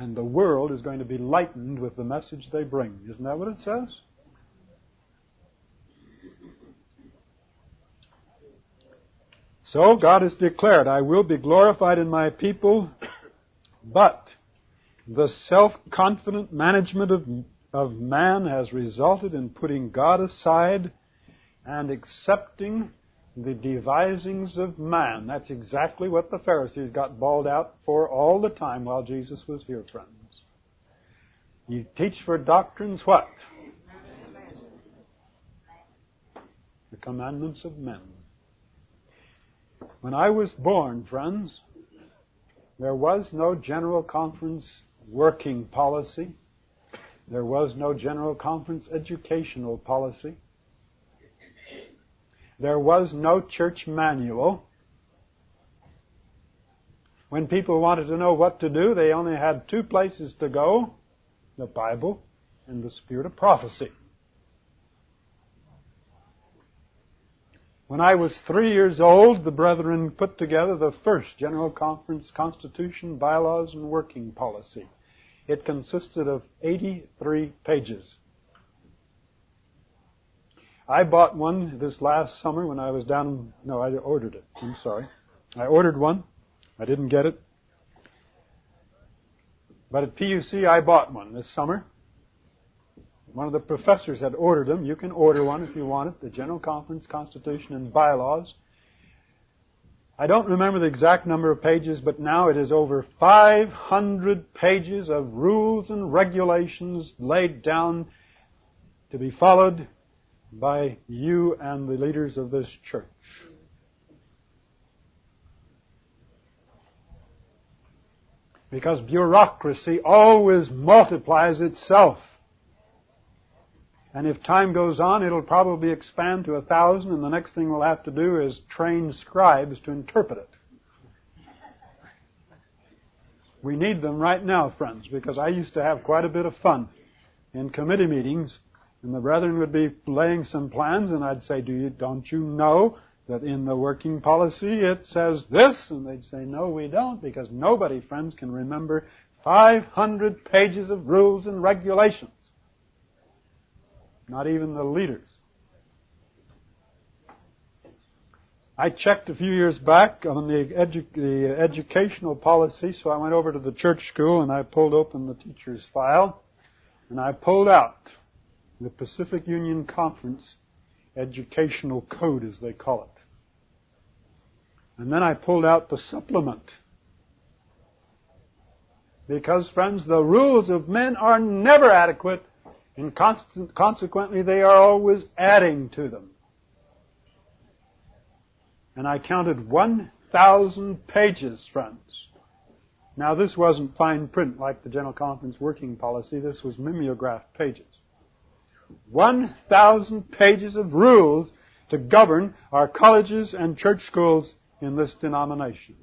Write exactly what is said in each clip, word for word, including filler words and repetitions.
And the world is going to be lightened with the message they bring. Isn't that what it says? So God has declared, I will be glorified in my people, but the self-confident management of, of man has resulted in putting God aside and accepting the devisings of man. That's exactly what the Pharisees got bawled out for all the time while Jesus was here, friends. You teach for doctrines what? The commandments of men. When I was born, friends, there was no General Conference working policy. There was no General Conference educational policy. There was no church manual. When people wanted to know what to do, they only had two places to go, the Bible and the Spirit of prophecy. When I was three years old, the brethren put together the first General Conference Constitution, Bylaws, and Working Policy. It consisted of eighty-three pages. I bought one this last summer when I was down... No, I ordered it. I'm sorry. I ordered one. I didn't get it. But at P U C, I bought one this summer. One of the professors had ordered them. You can order one if you want it. The General Conference, Constitution, and Bylaws. I don't remember the exact number of pages, but now it is over five hundred pages of rules and regulations laid down to be followed by you and the leaders of this church. Because bureaucracy always multiplies itself. And if time goes on, it'll probably expand to a thousand, and the next thing we'll have to do is train scribes to interpret it. We need them right now, friends, because I used to have quite a bit of fun in committee meetings, and the brethren would be laying some plans, and I'd say, "Do you, don't you know that in the working policy it says this?" And they'd say, "No, we don't," because nobody, friends, can remember five hundred pages of rules and regulations. Not even the leaders. I checked a few years back on the, edu- the educational policy, so I went over to the church school and I pulled open the teacher's file, and I pulled out the Pacific Union Conference Educational Code, as they call it. And then I pulled out the supplement. Because, friends, the rules of men are never adequate, and constant, consequently they are always adding to them. And I counted one thousand pages, friends. Now, this wasn't fine print like the General Conference Working Policy. This was mimeographed pages. one thousand pages of rules to govern our colleges and church schools in this denomination.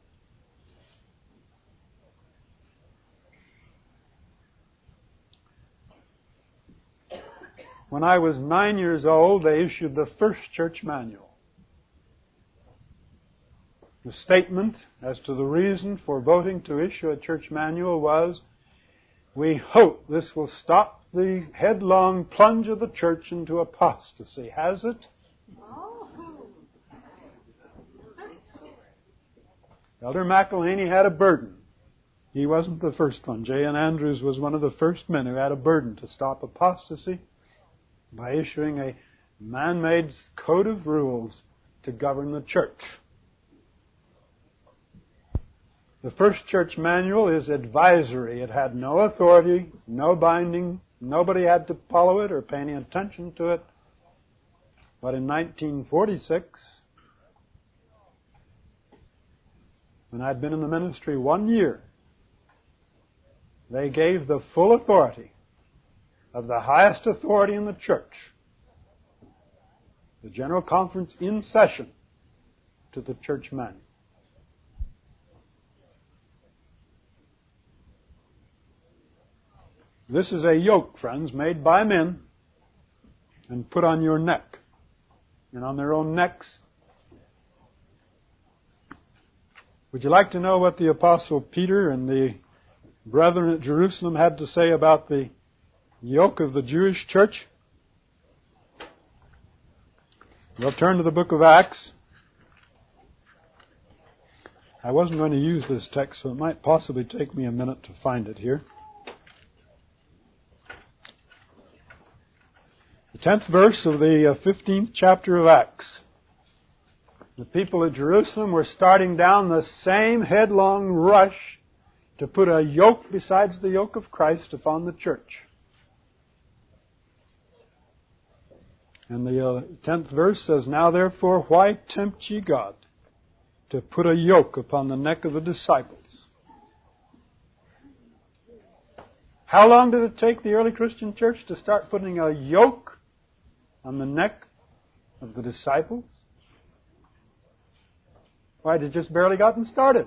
When I was nine years old, they issued the first church manual. The statement as to the reason for voting to issue a church manual was, "We hope this will stop the headlong plunge of the church into apostasy." Has it? Elder McElhaney had a burden. He wasn't the first one. J N Andrews was one of the first men who had a burden to stop apostasy by issuing a man-made code of rules to govern the church. The first church manual is advisory. It had no authority, no binding. Nobody had to follow it or pay any attention to it. But in nineteen forty-six, when I'd been in the ministry one year, they gave the full authority of the highest authority in the church, the General Conference in session, to the church manual. This is a yoke, friends, made by men and put on your neck. And on their own necks. Would you like to know what the Apostle Peter in the brethren at Jerusalem had to say about the yoke of the Jewish church? We'll turn to the book of Acts. I wasn't going to use this text, so it might possibly take me a minute to find it here. The tenth verse of the fifteenth chapter of Acts. The people of Jerusalem were starting down the same headlong rush to put a yoke besides the yoke of Christ upon the church. And the uh, tenth verse says, Now therefore, why tempt ye God to put a yoke upon the neck of the disciples? How long did it take the early Christian church to start putting a yoke on the neck of the disciples? Why, it had just barely gotten started.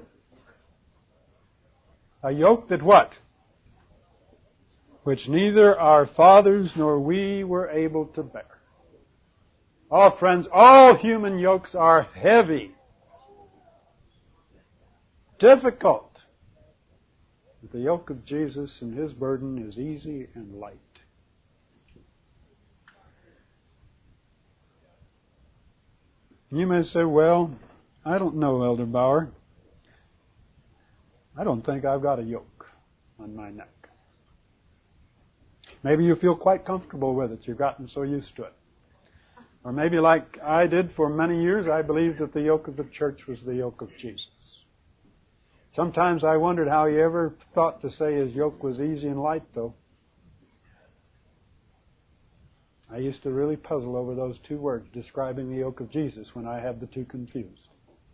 A yoke that what? Which neither our fathers nor we were able to bear. Oh, friends, all human yokes are heavy, difficult. But the yoke of Jesus and His burden is easy and light. You may say, well, I don't know, Elder Bauer. I don't think I've got a yoke on my neck. Maybe you feel quite comfortable with it. You've gotten so used to it. Or maybe like I did for many years, I believed that the yoke of the church was the yoke of Jesus. Sometimes I wondered how he ever thought to say his yoke was easy and light, though. I used to really puzzle over those two words, describing the yoke of Jesus, when I had the two confused.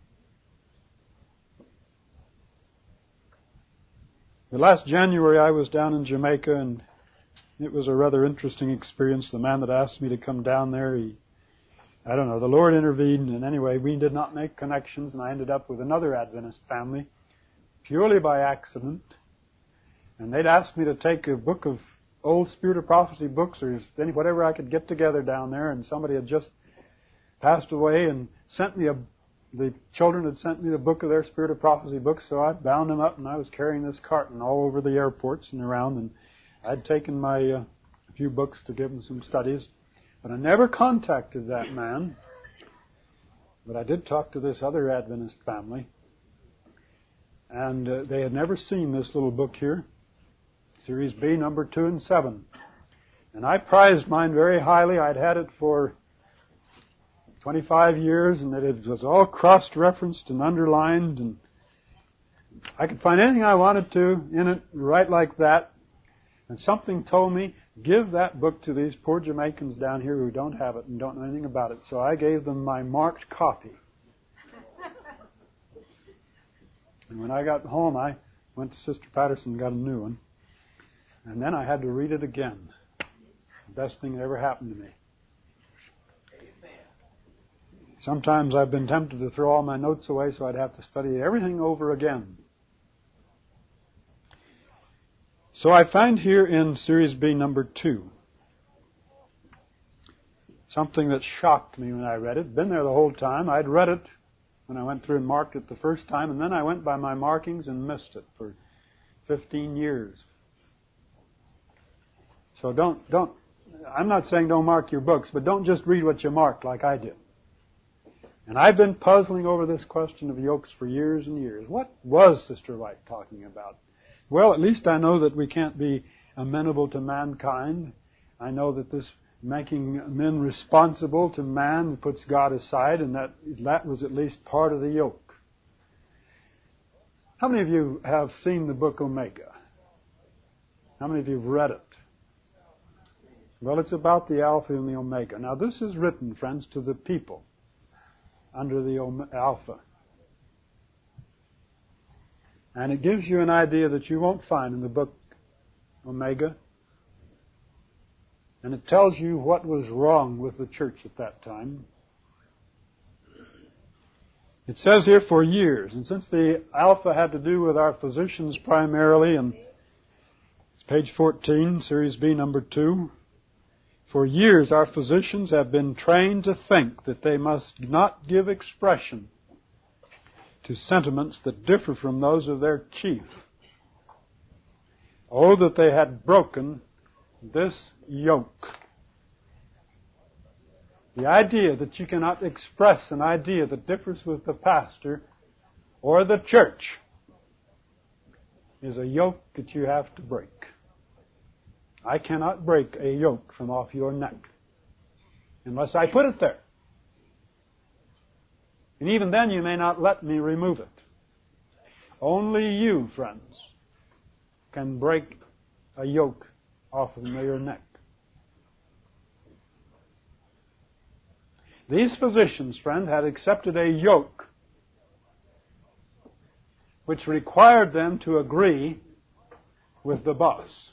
The last January I was down in Jamaica, and it was a rather interesting experience. The man that asked me to come down there, he, I don't know, the Lord intervened, and anyway, we did not make connections, and I ended up with another Adventist family, purely by accident. And they'd asked me to take a book of old Spirit of Prophecy books, or any, whatever I could get together down there, and somebody had just passed away and sent me a, the children had sent me the book of their Spirit of Prophecy books, so I bound them up, and I was carrying this carton all over the airports and around, and I'd taken my uh, few books to give them some studies. But I never contacted that man. But I did talk to this other Adventist family. And uh, they had never seen this little book here. Series B, number two and seven. And I prized mine very highly. I'd had it for twenty-five years, and that it was all cross-referenced and underlined. And I could find anything I wanted to in it, right like that. And something told me, give that book to these poor Jamaicans down here who don't have it and don't know anything about it. So I gave them my marked copy. And when I got home, I went to Sister Patterson and got a new one. And then I had to read it again. The best thing that ever happened to me. Sometimes I've been tempted to throw all my notes away, so I'd have to study everything over again. So I find here in Series B, number two, something that shocked me when I read it. Been there the whole time. I'd read it when I went through and marked it the first time, and then I went by my markings and missed it for fifteen years. So don't, don't, I'm not saying don't mark your books, but don't just read what you marked like I did. And I've been puzzling over this question of yokes for years and years. What was Sister White talking about? Well, at least I know that we can't be amenable to mankind. I know that this making men responsible to man puts God aside, and that that was at least part of the yoke. How many of you have seen the book Omega? How many of you have read it? Well, it's about the Alpha and the Omega. Now, this is written, friends, to the people under the Alpha. And it gives you an idea that you won't find in the book Omega. And it tells you what was wrong with the church at that time. It says here for years, and since the Alpha had to do with our physicians primarily, and it's page fourteen, Series B, number two, for years our physicians have been trained to think that they must not give expression to sentiments that differ from those of their chief. Oh, that they had broken this yoke. The idea that you cannot express an idea that differs with the pastor or the church is a yoke that you have to break. I cannot break a yoke from off your neck unless I put it there. And even then you may not let me remove it. Only you, friends, can break a yoke off of your neck. These physicians, friend, had accepted a yoke which required them to agree with the boss,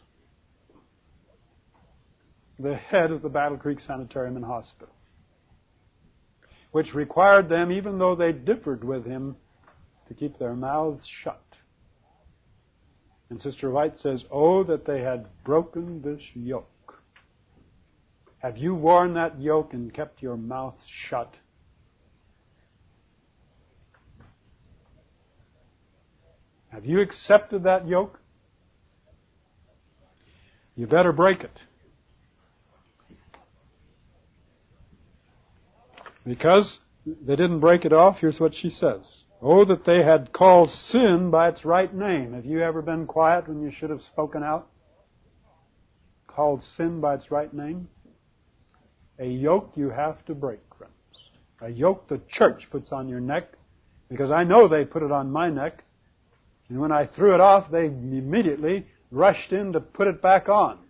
the head of the Battle Creek Sanitarium and Hospital, which required them, even though they differed with him, to keep their mouths shut. And Sister White says, oh, that they had broken this yoke. Have you worn that yoke and kept your mouth shut? Have you accepted that yoke? You better break it. Because they didn't break it off, here's what she says. Oh, that they had called sin by its right name. Have you ever been quiet when you should have spoken out? Called sin by its right name? A yoke you have to break, friends. A yoke the church puts on your neck, because I know they put it on my neck. And when I threw it off, they immediately rushed in to put it back on.